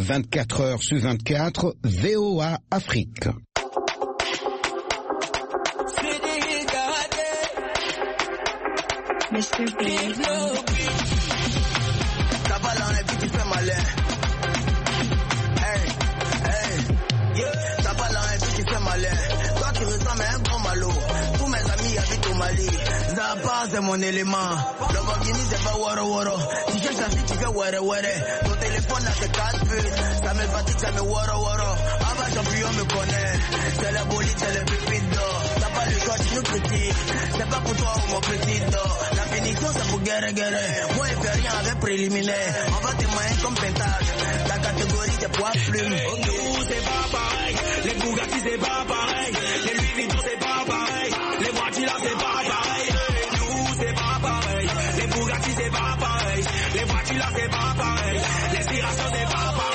24 heures sur 24, VOA Afrique. Mr. Big. T'as pas là et puis tu fais malin. Hey, hey, yeah. T'as pas là et puis tu fais malin. Toi tu ressembles à un grand malo. Tous mes amis habitent au Mali. Zappa c'est mon élément. Le Lamborghini c'est pas waro waro. Tu cherches ta fille tu fais ware ware. Ton téléphone là c'est 4 putes. Ça me fatigue, ça me waro waro. Avant champion me connaît. C'est la bolide, c'est le pépite d'or. T'as pas le choix, tu nous critiques. C'est pas pour toi mon petit d'or. La finition c'est pour guerre. Moi il fait rien avec préliminaire. On va témoigner comme pentage. Ta catégorie c'est poids plume. Nous c'est pas pareil. Les Bugatti c'est pas pareil. Les Louis Vuitton c'est pas pareil. Les voitures là c'est pas pareil. Nous c'est pas pareil. Les Bugatti c'est pas pareil. Les voitures là c'est pas pareil. L'inspiration c'est pas pareil.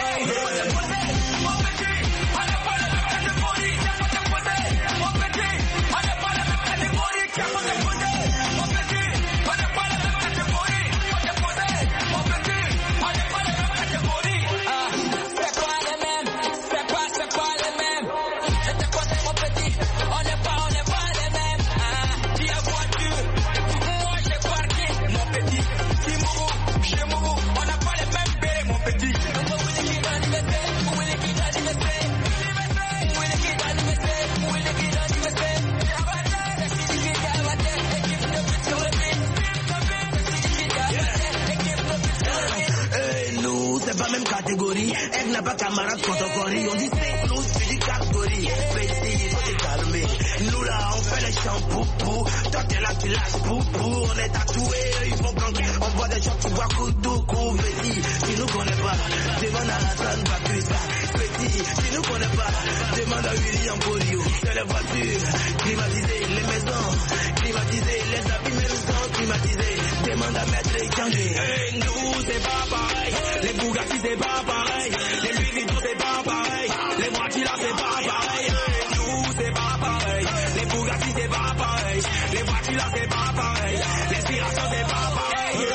Catégorie, elle n'a pas camarade quand on corrie. On dit c'est nous, c'est du catégorie. Petit, il faut te calmer. Nous là, on fait les shampoos. Toi t'es là, tu lâches poupou. On est tatoués, ils font quand on boit des shots, tu bois coup. Petit, tu nous connais pas. Demande à Hassan Bakusa. Petit, tu nous connais pas. Demande à William Polio. C'est les voitures climatisées, les maisons climatisées, les habits maisons climatisés. Demande à Maître Échanger. Hey, nous c'est pas pareil. Les Bugatti c'est pas pareil. Les Louis Vuitton c'est pas pareil. Les voitures là c'est pas pareil. Nous c'est pas pareil. Les Bugatti c'est pas pareil. Les voitures là c'est pas pareil. L'inspiration c'est pas pareil.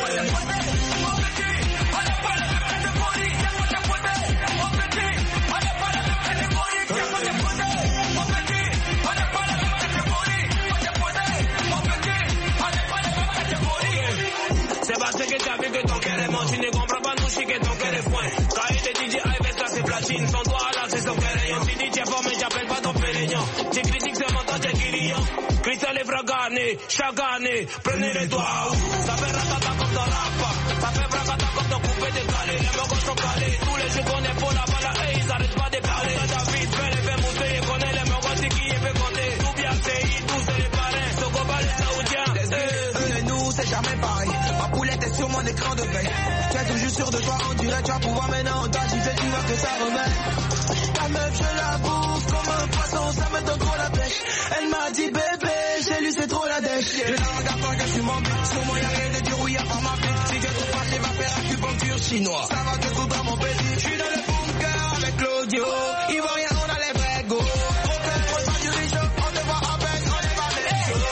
C'est parce que t'as vu que ton cœur est menti, tu ne comprends pas nous chier que ton cœur est foin. Quand il te dit Ives là c'est platine, son doigt là c'est son cœur. Tu dis t'es fort mais j'appelle pas ton pérignon. Tu critiques seulement ton guérillon. Cristal et fragané, chaque année, prenez les doigts. Ça fait ratata comme ton rap, ça fait fragata comme ton coupé décalé. Les mots sont calés, tous les jours qu'on est pour la balle, hey, ils arrêtent pas de parler. David fait les faits monter, il connaît les mots qui est fait compter. Tout bien c'est, tous c'est les parrains, Sokoba les saoudiens. Nous c'est jamais pareil. Ma poulette est sur mon écran de veille. Tu es toujours sûr de toi, on dirait tu vas pouvoir maintenant. On t'a dit tu vois que ça remet. Ta meuf je la bouffe comme un poisson, ça me donne trop la pêche. Elle m'a dit bébé, chez lui c'est trop la dèche. Je la regarde pas que je suis mobile. Sur moi y'a rien de dur, oui y'a pas ma vie. Si je te parle, il va faire acupuncture chinois. Ça va te coudre mon petit. Je suis dans le bunker avec Claudio. Il voit rien, on a les vrais go. Aucun reçoit du riche, on te voit à peine, on est pas les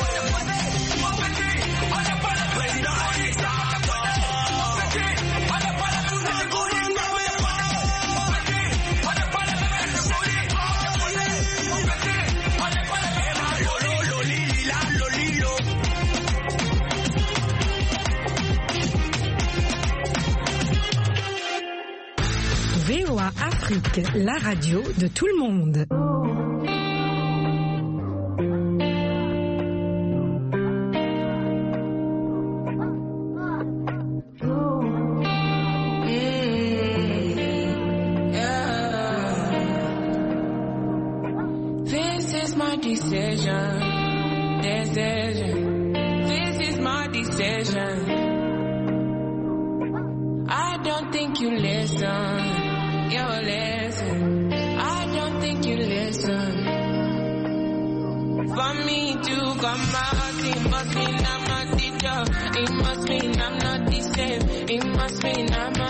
VOA Afrique, la radio de tout le monde. This is my decision. This is my decision. I don't think you listen. You listen. I don't think you listen. For me to come out, it must mean I'm not the job. It must mean I'm not the same. It must mean I'm